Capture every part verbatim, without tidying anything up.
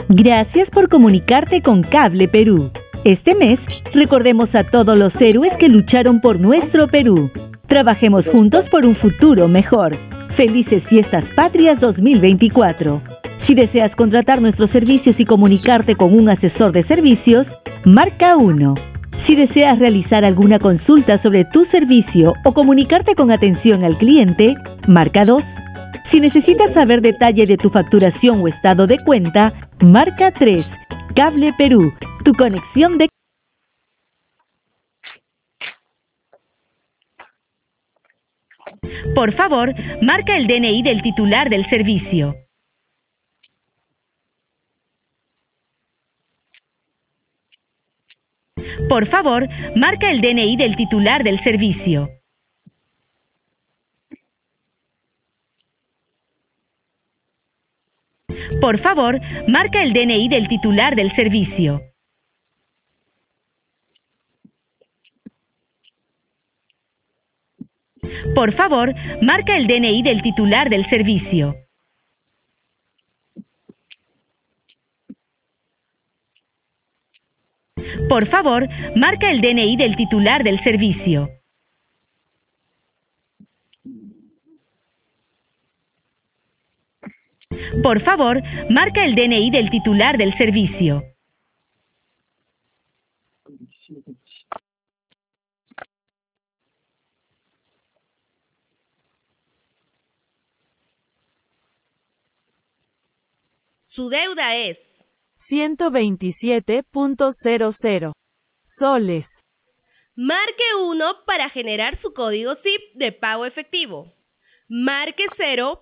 Gracias por comunicarte con Cable Perú. Este mes, recordemos a todos los héroes que lucharon por nuestro Perú. Trabajemos juntos por un futuro mejor. Felices Fiestas Patrias dos mil veinticuatro. Si deseas contratar nuestros servicios y comunicarte con un asesor de servicios, marca uno. Si deseas realizar alguna consulta sobre tu servicio o comunicarte con atención al cliente, marca dos. Si necesitas saber detalle de tu facturación o estado de cuenta, marca tres. Cable Perú, tu conexión de... Por favor, marca el D N I del titular del servicio. Por favor, marca el D N I del titular del servicio. Por favor, marca el D N I del titular del servicio. Por favor, marca el D N I del titular del servicio. Por favor, marca el D N I del titular del servicio. Por favor, marca el D N I del titular del servicio. Su deuda es ciento veintisiete punto cero cero soles. Marque uno para generar su código S I P de pago efectivo. Marque cero.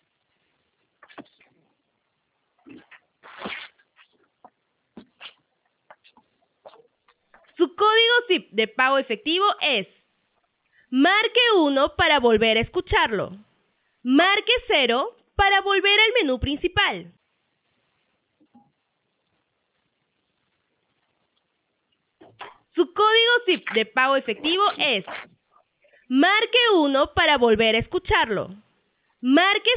Su código S I P de pago efectivo es. Marque uno para volver a escucharlo. Marque cero para volver al menú principal. Su código S I P de pago efectivo es. Marque uno para volver a escucharlo. Marque